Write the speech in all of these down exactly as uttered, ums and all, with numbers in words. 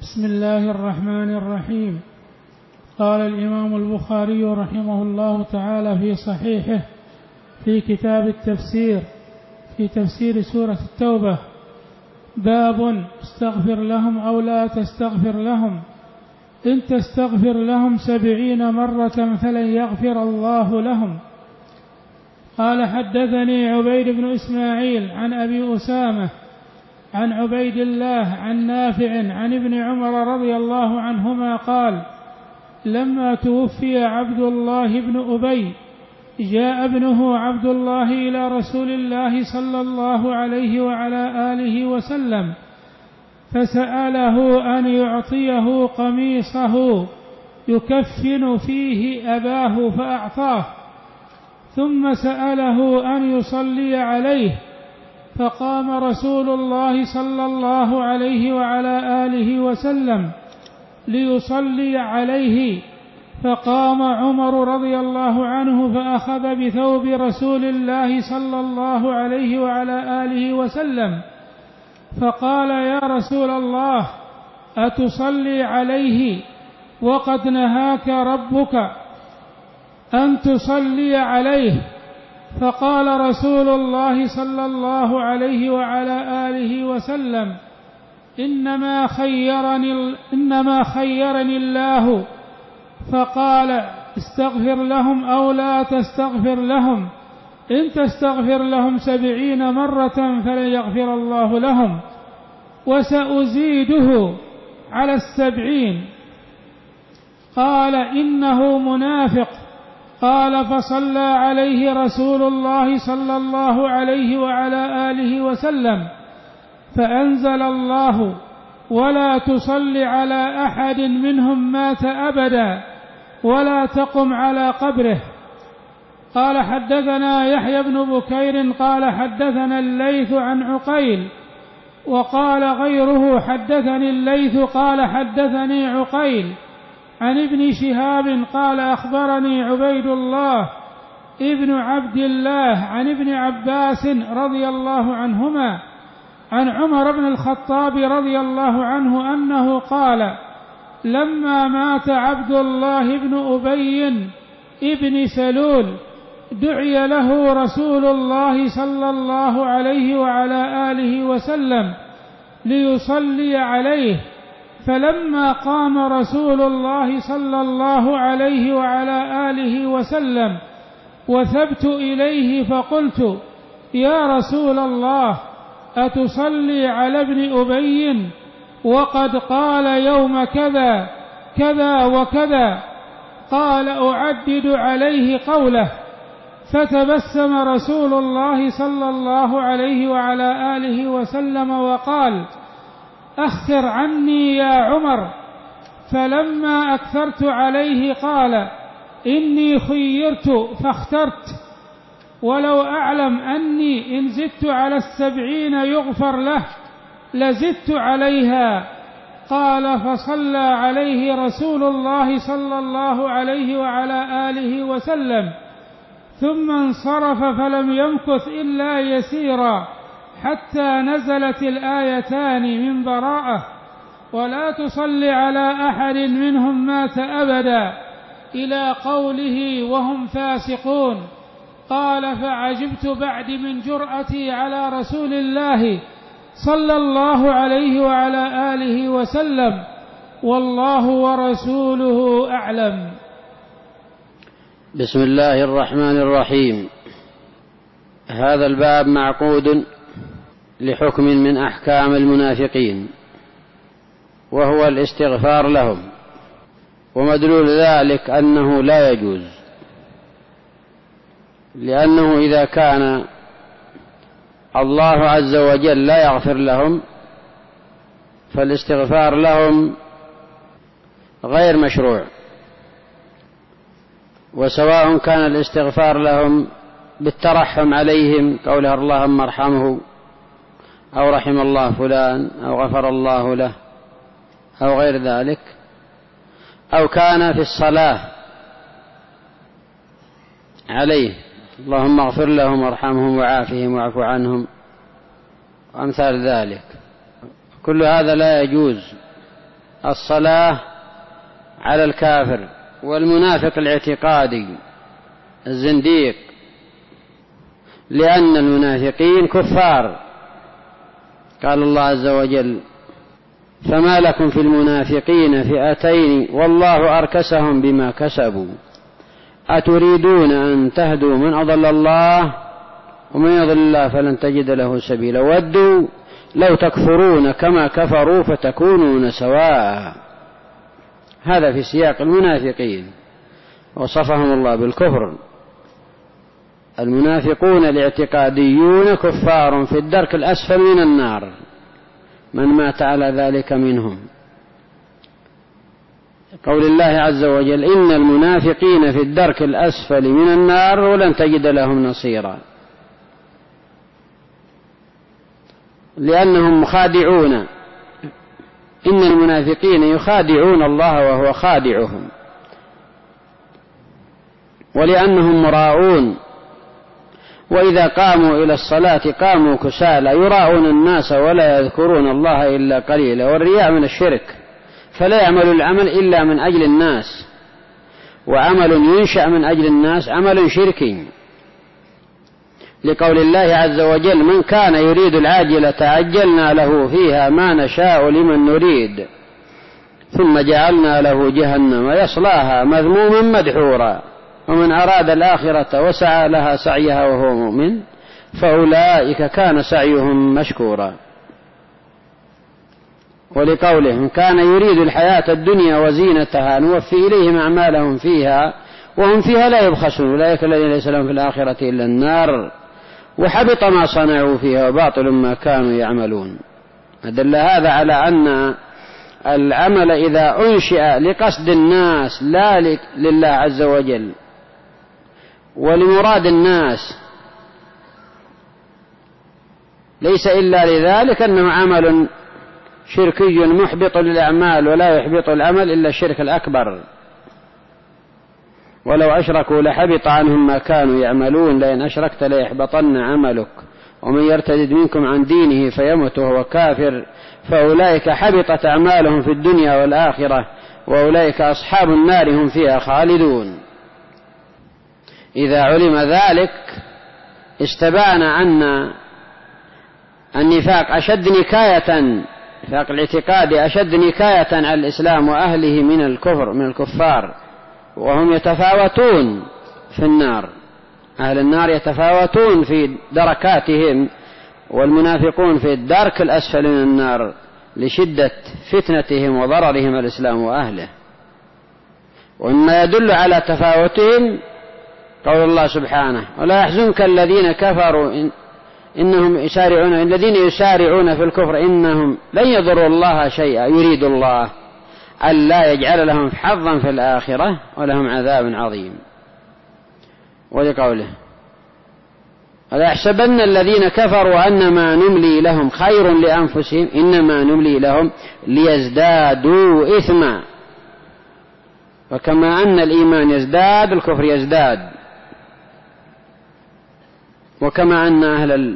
بسم الله الرحمن الرحيم. قال الإمام البخاري رحمه الله تعالى في صحيحه في كتاب التفسير في تفسير سورة التوبة: باب استغفر لهم أو لا تستغفر لهم، إن تستغفر لهم سبعين مرة فلن يغفر الله لهم. قال: حدثني عبيد بن إسماعيل عن أبي أسامة عن عبيد الله عن نافع عن ابن عمر رضي الله عنهما قال: لما توفي عبد الله بن أبي جاء ابنه عبد الله إلى رسول الله صلى الله عليه وعلى آله وسلم فسأله أن يعطيه قميصه يكفن فيه أباه فأعطاه، ثم سأله أن يصلي عليه فقام رسول الله صلى الله عليه وعلى آله وسلم ليصلي عليه، فقام عمر رضي الله عنه فأخذ بثوب رسول الله صلى الله عليه وعلى آله وسلم فقال: يا رسول الله، أتصلي عليه وقد نهاك ربك أن تصلي عليه؟ فقال رسول الله صلى الله عليه وعلى آله وسلم: إنما خيرني, إنما خيرني الله فقال: استغفر لهم أو لا تستغفر لهم، إن تستغفر لهم سبعين مرة فلن يغفر الله لهم، وسأزيده على السبعين. قال: إنه منافق. قال: فصلى عليه رسول الله صلى الله عليه وعلى آله وسلم فأنزل الله: ولا تصل على أحد منهم مات أبدا ولا تقم على قبره. قال: حدثنا يحيى بن بكير قال: حدثنا الليث عن عقيل. وقال غيره: حدثني الليث قال: حدثني عقيل عن ابن شهاب قال: أخبرني عبيد الله ابن عبد الله عن ابن عباس رضي الله عنهما عن عمر بن الخطاب رضي الله عنه أنه قال: لما مات عبد الله بن أبي ابن سلول دعي له رسول الله صلى الله عليه وعلى آله وسلم ليصلي عليه، فلما قام رسول الله صلى الله عليه وعلى آله وسلم وثبت إليه فقلت: يا رسول الله، أتصلي على ابن أبي وقد قال يوم كذا كذا وكذا؟ قال: أعدد عليه قوله. فتبسم رسول الله صلى الله عليه وعلى آله وسلم وقال: أخر عني يا عمر. فلما أكثرت عليه قال: إني خيرت فاخترت، ولو أعلم أني إن زدت على السبعين يغفر له لزدت عليها. قال: فصلى عليه رسول الله صلى الله عليه وعلى آله وسلم ثم انصرف، فلم يمكث إلا يسيرا حتى نزلت الآيتان من براءة: ولا تصل على أحد منهم مات أبدا، إلى قوله: وهم فاسقون. قال: فعجبت بعد من جرأتي على رسول الله صلى الله عليه وعلى آله وسلم، والله ورسوله أعلم. بسم الله الرحمن الرحيم. هذا الباب معقود لحكم من أحكام المنافقين، وهو الاستغفار لهم، ومدلول ذلك أنه لا يجوز، لأنه إذا كان الله عز وجل لا يغفر لهم فالاستغفار لهم غير مشروع، وسواء كان الاستغفار لهم بالترحم عليهم قوله: اللهم ارحمه، أو رحم الله فلان، أو غفر الله له، أو غير ذلك، أو كان في الصلاة عليه: اللهم اغفر لهم وارحمهم وعافهم واعف عنهم، وأمثال ذلك. كل هذا لا يجوز الصلاة على الكافر، والمنافق الاعتقادي الزنديق، لأن المنافقين كفار. قال الله عز وجل: فما لكم في المنافقين فئتين والله أركسهم بما كسبوا أتريدون أن تهدوا من أضل الله ومن يضل الله فلن تجد له سبيلا ودوا لو تكفرون كما كفروا فتكونون سواء. هذا في سياق المنافقين، وصفهم الله بالكفر. المنافقون الاعتقاديون كفار في الدرك الأسفل من النار، من مات على ذلك منهم. قول الله عز وجل: إن المنافقين في الدرك الأسفل من النار ولن تجد لهم نصيرا، لأنهم مخادعون. إن المنافقين يخادعون الله وهو خادعهم، ولأنهم مراؤون، وإذا قاموا إلى الصلاة قاموا كسالى يراءون الناس ولا يذكرون الله إلا قليلا. والرياء من الشرك، فلا يعمل العمل إلا من أجل الناس، وعمل ينشأ من أجل الناس عمل شركي، لقول الله عز وجل: من كان يريد العاجلة عجلنا له فيها ما نشاء لمن نريد ثم جعلنا له جهنم يصلاها مذموما مدحورا ومن أراد الآخرة وسعى لها سعيها وهو مؤمن فأولئك كان سعيهم مشكورا. ولقوله: من كان يريد الحياة الدنيا وزينتها نوفي إليهم أعمالهم فيها وهم فيها لا يبخسون أولئك الذين ليس لهم في الآخرة إلا النار وحبط ما صنعوا فيها وباطل ما كانوا يعملون. أدل هذا على أن العمل إذا أنشئ لقصد الناس لا لله عز وجل ولمراد الناس ليس إلا لذلك أنه عمل شركي محبط للأعمال، ولا يحبط العمل إلا الشرك الأكبر. ولو أشركوا لحبط عنهم ما كانوا يعملون لئن أشركت ليحبطن عملك ومن يرتد منكم عن دينه فيمت وهو كافر فأولئك حبطت أعمالهم في الدنيا والآخرة وأولئك أصحاب النار هم فيها خالدون. إذا علم ذلك استبان أن النفاق أشد نكاية، نفاق الاعتقاد أشد نكاية على الإسلام وأهله من الكفر من الكفار، وهم يتفاوتون في النار. أهل النار يتفاوتون في دركاتهم، والمنافقون في الدرك الأسفل من النار لشدة فتنتهم وضررهم الإسلام وأهله. وإما يدل على تفاوتهم قول الله سبحانه: ولا يحزنك الذين كفروا إن إنهم يسارعون الذين يسارعون في الكفر إنهم لن يضروا الله شيئا يريد الله ألا يجعل لهم حظا في الآخرة ولهم عذاب عظيم. ولقوله: ولا يحسبن الذين كفروا أنما نملي لهم خير لأنفسهم إنما نملي لهم ليزدادوا إثما. وكما أن الإيمان يزداد الكفر يزداد، وكما أن أهل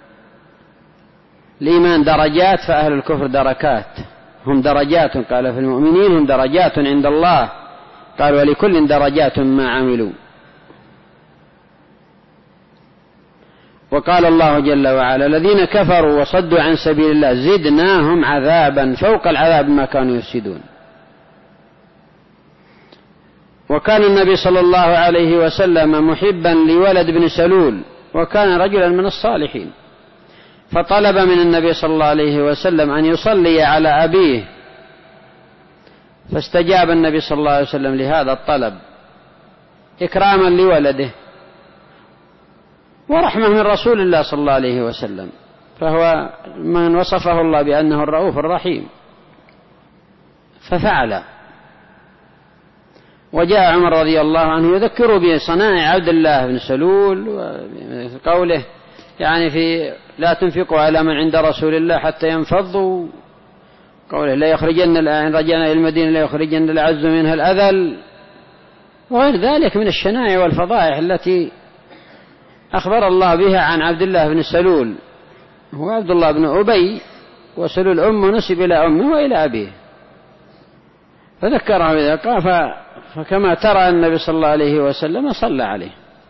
الإيمان درجات فأهل الكفر دركات. هم درجات قال في المؤمنين هم درجات عند الله قال ولكل درجات ما عملوا. وقال الله جل وعلا: الذين كفروا وصدوا عن سبيل الله زدناهم عذابا فوق العذاب ما كانوا يفسدون. وكان النبي صلى الله عليه وسلم محبا لولد بن سلول، وكان رجلا من الصالحين، فطلب من النبي صلى الله عليه وسلم أن يصلي على أبيه، فاستجاب النبي صلى الله عليه وسلم لهذا الطلب إكراما لولده ورحمة من رسول الله صلى الله عليه وسلم، فهو من وصفه الله بأنه الرؤوف الرحيم ففعل. وجاء عمر رضي الله عنه يذكر بصنائع عبد الله بن سلول وقوله يعني في لا تنفقوا على من عند رسول الله حتى ينفضوا، قوله لا يخرجن إن رجعنا إلى المدينة لا يخرجن الأعز منها الأذل، وغير ذلك من الشنائع والفضائح التي أخبر الله بها عن عبد الله بن سلول. هو عبد الله بن أبي، وسلول أمه نسب إلى أمه وإلى أبيه، فذكره بذلك قال فكما ترى النبي صلى الله عليه وسلم صلى عليه.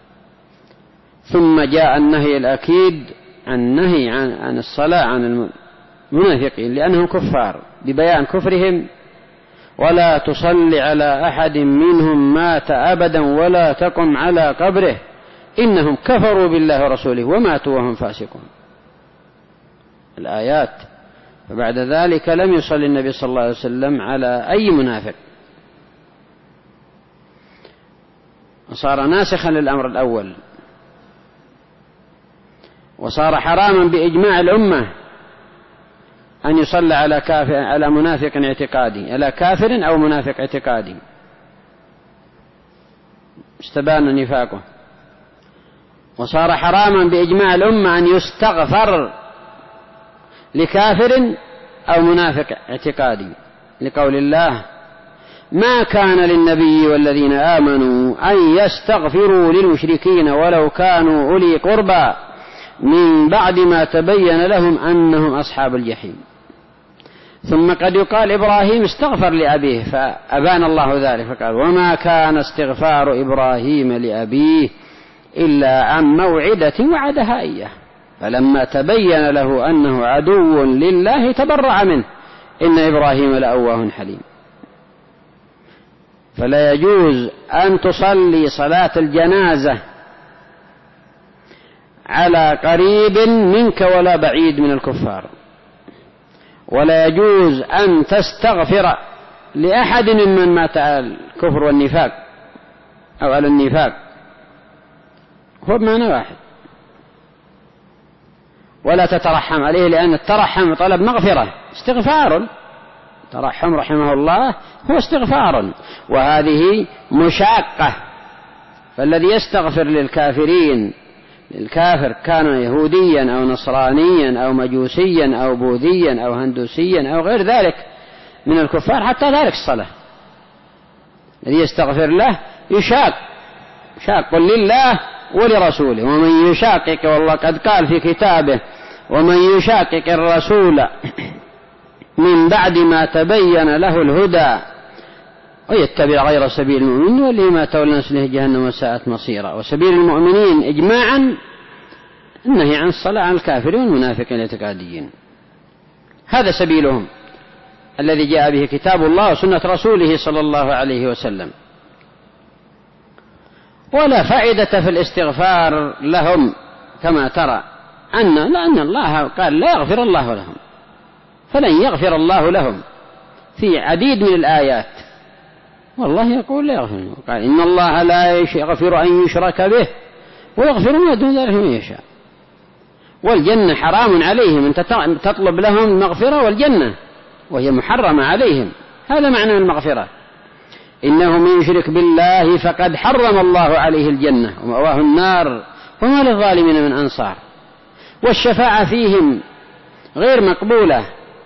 ثم جاء النهي الأكيد النهي عن, عن الصلاة عن المنافقين لأنهم كفار ببيان كفرهم: ولا تصلي على أحد منهم مات أبدا ولا تقم على قبره إنهم كفروا بالله ورسوله وماتوا وهم فاسقون. الآيات. فبعد ذلك لم يصلي النبي صلى الله عليه وسلم على أي منافق، وصار ناسخا للأمر الأول، وصار حراما بإجماع الأمة أن يصلى على كافر على منافق اعتقادي على كافر أو منافق اعتقادي استبان نفاقه. وصار حراما بإجماع الأمة أن يستغفر لكافر أو منافق اعتقادي لقول الله: ما كان للنبي والذين آمنوا أن يستغفروا للمشركين ولو كانوا أولي قربى من بعد ما تبين لهم أنهم أصحاب الجحيم. ثم قد يقال إبراهيم استغفر لأبيه فأبان الله ذلك فقال: وما كان استغفار إبراهيم لأبيه إلا عن موعدة وعدها إياه فلما تبين له أنه عدو لله تبرأ منه إن إبراهيم لأواه حليم. فلا يجوز أن تصلي صلاة الجنازة على قريب منك ولا بعيد من الكفار، ولا يجوز أن تستغفر لأحد ممن مات على الكفر والنفاق أو على النفاق، هو بمعنى واحد. ولا تترحم عليه لأن الترحم طلب مغفرة استغفار، ترحم رحمه الله هو استغفار، وهذه مشاقة. فالذي يستغفر للكافرين الكافر كان يهوديا أو نصرانيا أو مجوسيا أو بوذيا أو هندوسيا أو غير ذلك من الكفار حتى ذلك الصلاة، الذي يستغفر له يشاق شاق لله ولرسوله. ومن يشاقق، والله قد قال في كتابه: ومن يشاقق الرسول من بعد ما تبين له الهدى ويتبع غير سبيل المؤمنين واللي ما تولى نسله جهنم وساءت مصيرا. وسبيل المؤمنين إجماعا النهي عن الصلاة على الكافرين والمنافقين الاعتقاديين، هذا سبيلهم الذي جاء به كتاب الله وسنة رسوله صلى الله عليه وسلم. ولا فائدة في الاستغفار لهم كما ترى أن لأن الله قال لا يغفر الله لهم، فلن يغفر الله لهم في عديد من الآيات، والله يقول لا يغفر. قال: إن الله لا يغفر أن يشرك به ويغفر ما دون ذلك من يشاء. والجنة حرام عليهم، أنت تطلب لهم المغفرة والجنة وهي محرمة عليهم، هذا معنى المغفرة. إنه من يشرك بالله فقد حرم الله عليه الجنة ومأواه النار وما للظالمين من أنصار. والشفاعة فيهم غير مقبولة،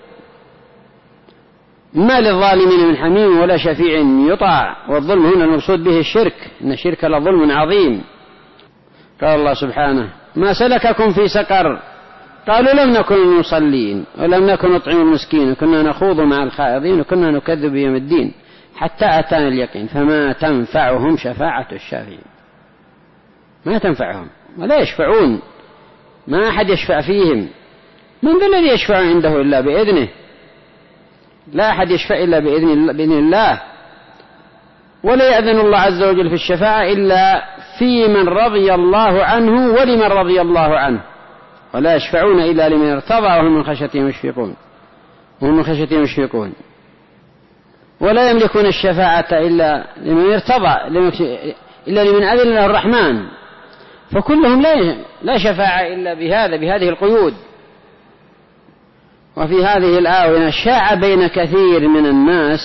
ما للظالمين من حميم ولا شفيع يطاع. والظلم هنا المقصود به الشرك، إن الشرك لظلم عظيم. قال الله سبحانه: ما سلككم في سقر؟ قالوا لم نكن المصلين ولم نكن نطعم المسكين وكنا نخوض مع الخائضين وكنا نكذب بيوم الدين حتى أتانا اليقين فما تنفعهم شفاعة الشافعين. ما تنفعهم ولا يشفعون، ما أحد يشفع فيهم. من ذا الذي يشفع عنده إلا بإذنه؟ لا أحد يشفع إلا بإذن, بإذن الله. ولا يأذن الله عز وجل في الشفاعة إلا في من رضي الله عنه ولمن رضي الله عنه، ولا يشفعون إلا لمن ارتضى وهم من خشيته مشفقون وهم من خشيته مشفقون. ولا يملكون الشفاعة إلا لمن ارتضى إلا لمن أذن له الرحمن. فكلهم لا لا شفاعة إلا بهذا بهذه القيود. وفي هذه الآونة شاع بين كثير من الناس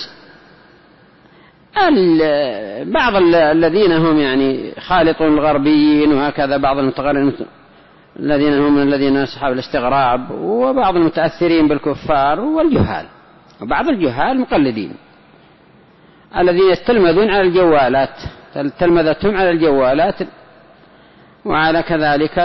بعض الذين هم يعني خالطون الغربيين وهكذا، بعض المتغربين الذين هم الذين أصحاب الاستغراب، وبعض المتأثرين بالكفار والجهال، وبعض الجهال مقلدين الذين يتلمذون على الجوالات، تلمذتهم على الجوالات وعلى كذلك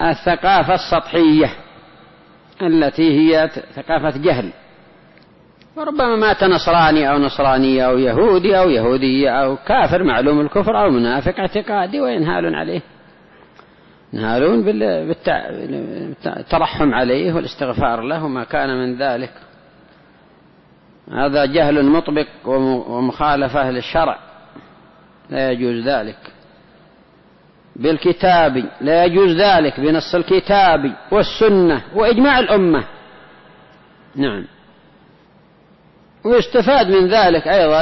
الثقافة السطحية التي هي ثقافة جهل وربما مات نصراني أو نصرانية أو يهودي أو يهودية أو كافر معلوم الكفر أو منافق اعتقادي وينهالون عليه، ينهالون بالترحم عليه والاستغفار له وما كان من ذلك. هذا جهل مطبق ومخالفة للشرع، لا يجوز ذلك بالكتاب، لا يجوز ذلك بنص الكتاب والسنة وإجماع الأمة. نعم. ويستفاد من ذلك أيضا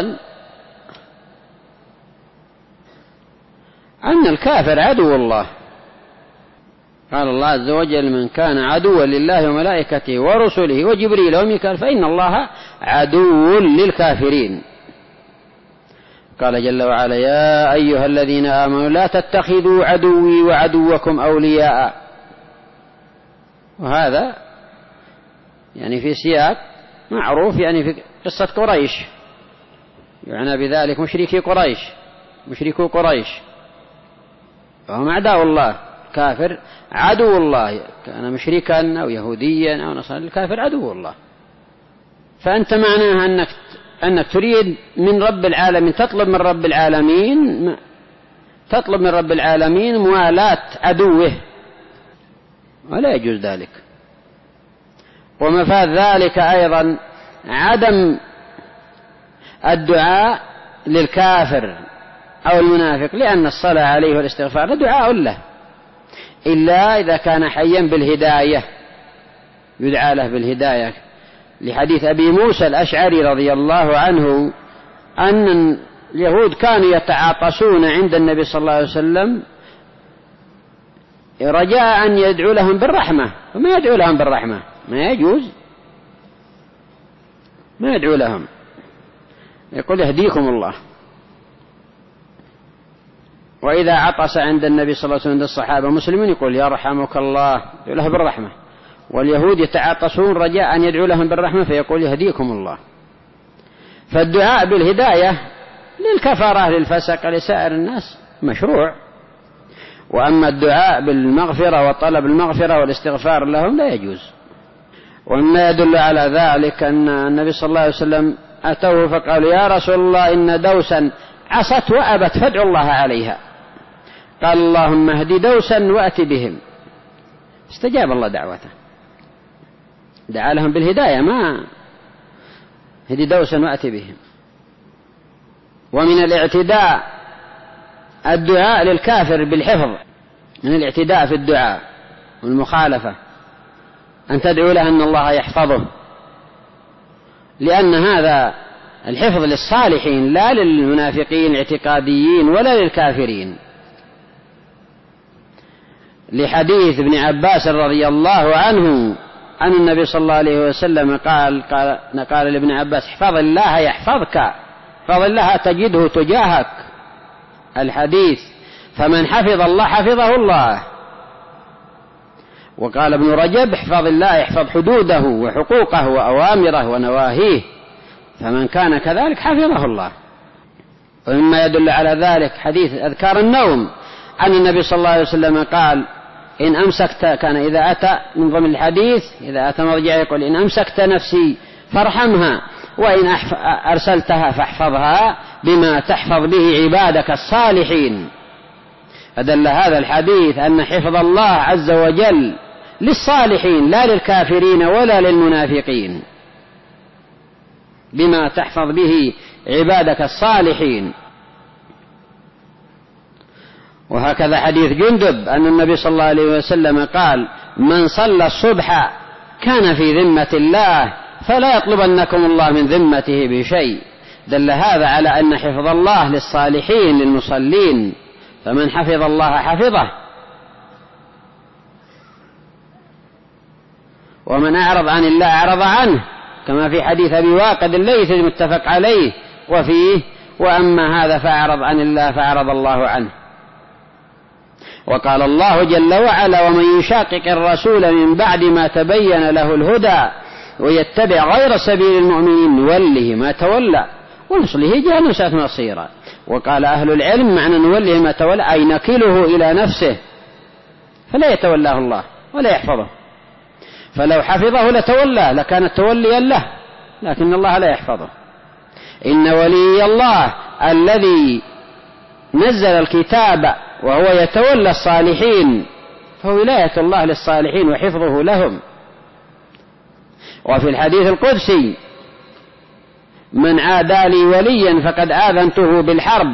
أن الكافر عدو الله. قال الله عز وجل: من كان عدوا لله وملائكته ورسله وجبريل وميكال فإن الله عدو للكافرين. قال جل وعلا: يا أيها الذين آمنوا لا تتخذوا عدوي وعدوكم أولياء. وهذا يعني في سياق معروف، يعني في قصة قريش، يعني بذلك مشركي قريش، مشركو قريش وهم أعداء الله. كافر عدو الله، كان مشركا أو يهوديا أو نصرانيا، الكافر عدو الله. فأنت معناها أنك أنك تريد من رب العالمين، تطلب من رب العالمين تطلب من رب العالمين موالاة عدوه، ولا يجوز ذلك. ومفاد ذلك أيضا عدم الدعاء للكافر أو المنافق، لأن الصلاة عليه والاستغفار دعاء له، إلا إذا كان حيا بالهداية يدعى له بالهداية، لحديث أبي موسى الأشعري رضي الله عنه أن اليهود كانوا يتعاطسون عند النبي صلى الله عليه وسلم رجاء أن يدعو لهم بالرحمة، وما يدعو لهم بالرحمة، ما يجوز، ما يدعو لهم، يقول: يهديكم الله. وإذا عطس عند النبي صلى الله عليه وسلم الصحابة مسلمين يقول: يرحمك الله، يدعو له بالرحمة. واليهود يتعاطسون رجاء أن يدعو لهم بالرحمة فيقول: يهديكم الله. فالدعاء بالهداية للكفرة للفسق لسائر الناس مشروع، وأما الدعاء بالمغفرة وطلب المغفرة والاستغفار لهم لا يجوز. ومما يدل على ذلك أن النبي صلى الله عليه وسلم أتوه فقالوا: يا رسول الله إن دوسا عصت وأبت فادعوا الله عليها. قال: اللهم اهد دوسا وأت بهم. استجاب الله دعوته، دعا لهم بالهداية، ما هدي دوسا وأت بهم. ومن الاعتداء الدعاء للكافر بالحفظ، من الاعتداء في الدعاء والمخالفة أن تدعو له أن الله يحفظه، لأن هذا الحفظ للصالحين لا للمنافقين الاعتقاديين ولا للكافرين. لحديث ابن عباس رضي الله عنه أن النبي صلى الله عليه وسلم قال قال, قال لابن عباس: احفظ الله يحفظك، احفظ الله تجده تجاهك. الحديث: فمن حفظ الله حفظه الله. وقال ابن رجب: احفظ الله يحفظ حدوده وحقوقه وأوامره ونواهيه، فمن كان كذلك حفظه الله. ومما يدل على ذلك حديث أذكار النوم أن النبي صلى الله عليه وسلم قال: إن أمسكت، كان إذا أتى من ضمن الحديث إذا أتى مرجع يقول: إن أمسكت نفسي فارحمها، وإن أرسلتها فاحفظها بما تحفظ به عبادك الصالحين. فدل هذا الحديث أن حفظ الله عز وجل للصالحين لا للكافرين ولا للمنافقين، بما تحفظ به عبادك الصالحين. وهكذا حديث جندب أن النبي صلى الله عليه وسلم قال: من صلى الصبح كان في ذمة الله فلا يطلبنكم الله من ذمته بشيء. دل هذا على أن حفظ الله للصالحين للمصلين، فمن حفظ الله حفظه، ومن أعرض عن الله أعرض عنه، كما في حديث أبي واقد الليث المتفق عليه وفيه: وأما هذا فأعرض عن الله فأعرض الله عنه. وقال الله جل وعلا: ومن يشاقق الرسول من بعد ما تبين له الهدى ويتبع غير سبيل المؤمنين نوله ما تولى ونصله جهنم ساءت مصيرا. وقال أهل العلم معنى نوله ما تولى أي نكله إلى نفسه، فلا يتولاه الله ولا يحفظه، فلو حفظه لتولاه لكان توليا له، لكن الله لا يحفظه. إن ولي الله الذي نزل الكتاب وهو يتولى الصالحين، فولاية الله للصالحين وحفظه لهم. وفي الحديث القدسي: من عادى لي وليا فقد آذنته بالحرب.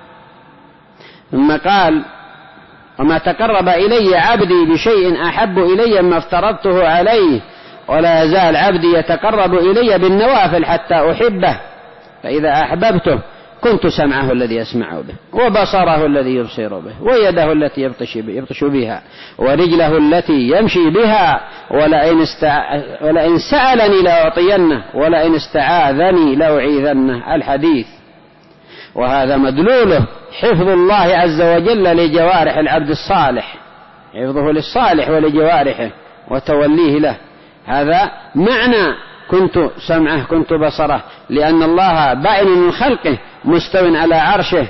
ثم قال: وما تقرب إلي عبدي بشيء أحب إلي مما افترضته عليه، ولا يزال عبدي يتقرب إلي بالنوافل حتى أحبه، فإذا أحببته كنت سمعه الذي يسمع به، وبصره الذي يبصر به، ويده التي يبطش, يبطش بها، ورجله التي يمشي بها، ولئن, استع... ولئن سألني لأعطينه، ولئن استعاذني لأعيذنه. الحديث. وهذا مدلوله حفظ الله عز وجل لجوارح العبد الصالح، حفظه للصالح ولجوارحه وتوليه له. هذا معنى كنت سمعه كنت بصره، لأن الله بائن من خلقه مستو على عرشه،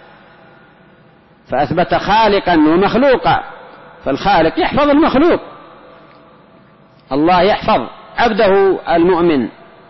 فأثبت خالقا ومخلوقا، فالخالق يحفظ المخلوق، الله يحفظ عبده المؤمن.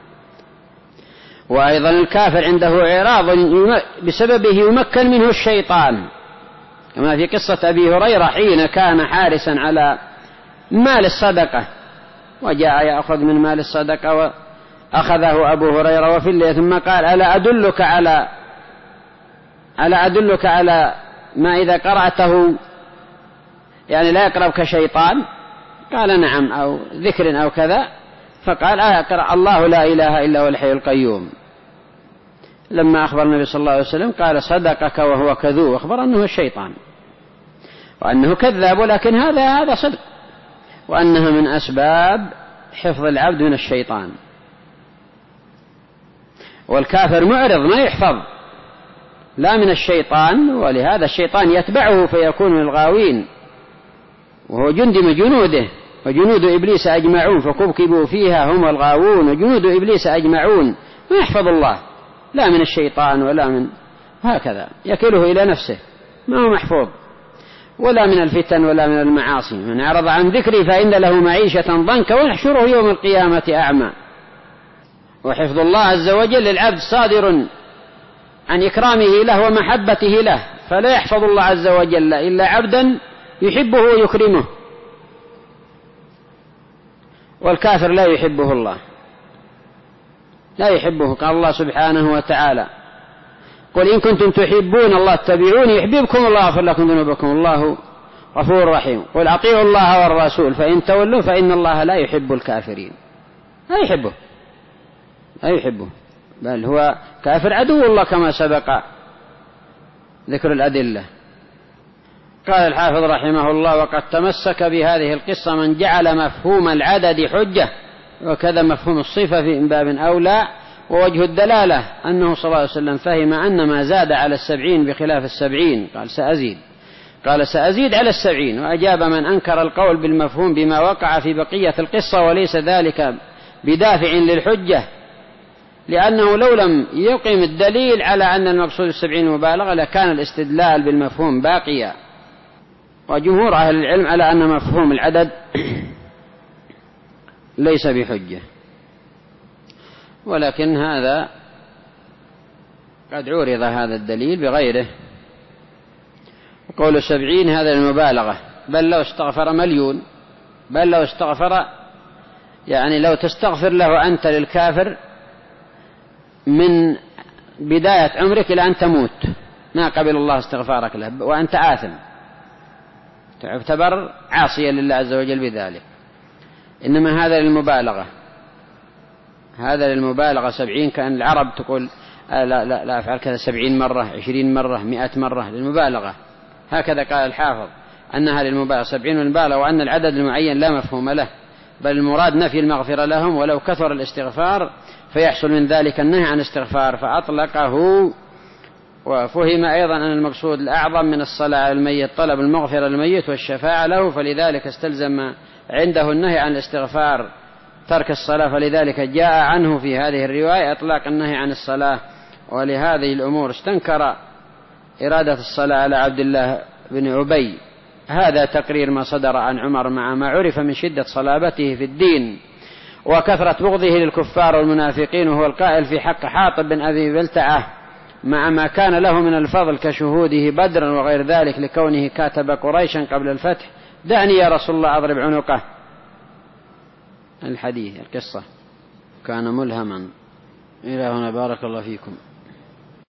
وأيضا الكافر عنده إعراض بسببه يمكن منه الشيطان، كما في قصة أبي هريرة حين كان حارسا على مال الصدقة، وجاء يأخذ من مال الصدقة وأخذه أبو هريرة وفي الليل، ثم قال: ألا أدلك على ألا أدلك على ما إذا قرأته يعني لا يقربك شيطان؟ قال: نعم، أو ذكر أو كذا. فقال: أقرأ الله لا إله إلا هو الحي القيوم. لما أخبر النبي صلى الله عليه وسلم قال: صدقك وهو كذوب، أخبر أنه الشيطان وأنه كذاب، ولكن هذا هذا صدق، وأنها من أسباب حفظ العبد من الشيطان. والكافر معرض ما يحفظ لا من الشيطان، ولهذا الشيطان يتبعه فيكون من الغاوين، وهو جند من جنوده، وجنود إبليس أجمعون فكبكبوا فيها هم الغاوون، وجنود إبليس أجمعون. ما يحفظ الله لا من الشيطان ولا من هكذا، يكله إلى نفسه، ما هو محفوظ، ولا من الفتن ولا من المعاصي. من أعرض عن ذكري فإن له معيشة ضنكا ونحشره يوم القيامة أعمى. وحفظ الله عز وجل للعبد صادر عن إكرامه له ومحبته له، فلا يحفظ الله عز وجل إلا عبدا يحبه ويكرمه، والكافر لا يحبه الله، لا يحبه. قال الله سبحانه وتعالى: قل إن كنتم تحبون الله اتبعوني يحببكم الله ويغفر لكم ذنوبكم الله غفور رحيم. قل أطيعوا الله والرسول فإن تولوا فإن الله لا يحب الكافرين. لا يحبه، لا يحبه، بل هو كافر عدو الله كما سبق ذكر الأدلة. قال الحافظ رحمه الله: وقد تمسك بهذه القصة من جعل مفهوم العدد حجة، وكذا مفهوم الصفة في باب أولى. ووجه الدلالة أنه صلى الله عليه وسلم فهم أن ما زاد على السبعين بخلاف السبعين، قال سأزيد قال سأزيد على السبعين. وأجاب من أنكر القول بالمفهوم بما وقع في بقية القصة، وليس ذلك بدافع للحجة، لأنه لو لم يقم الدليل على أن المقصود السبعين مبالغة لكان الاستدلال بالمفهوم باقيا. وجمهور أهل العلم على أن مفهوم العدد ليس بحجة، ولكن هذا قد عرض هذا الدليل بغيره. وقول سبعين هذا المبالغة، بل لو استغفر مليون، بل لو استغفر يعني لو تستغفر له أنت للكافر من بداية عمرك إلى أن تموت ما قبل الله استغفارك له وأنت آثم، تعتبر عاصيا لله عز وجل بذلك. إنما هذا للمبالغة، هذا للمبالغة. سبعين كأن العرب تقول لا لا لا أفعل كذا سبعين مرة، عشرين مرة، مئة مرة، للمبالغة. هكذا قال الحافظ أنها للمبالغة سبعين المبالغة، وأن العدد المعين لا مفهوم له، بل المراد نفي المغفرة لهم، ولو كثر الاستغفار فيحصل من ذلك النهي عن الاستغفار، فأطلقه. وفهم أيضا أن المقصود الأعظم من الصلاة على الميت طلب المغفرة للميت والشفاعة له، فلذلك استلزم عنده النهي عن الاستغفار ترك الصلاة، فلذلك جاء عنه في هذه الرواية إطلاق النهي عن الصلاة. ولهذه الأمور استنكر إرادة الصلاة على عبد الله بن عبي. هذا تقرير ما صدر عن عمر مع ما عرف من شدة صلابته في الدين. وكثرة بغضه للكفار والمنافقين، وهو القائل في حق حاطب بن أبي بلتعة مع ما كان له من الفضل كشهوده بدرا وغير ذلك لكونه كاتب قريشا قبل الفتح: دعني يا رسول الله أضرب عنقه. الحديث القصة كان ملهما. إلى هنا بارك الله فيكم.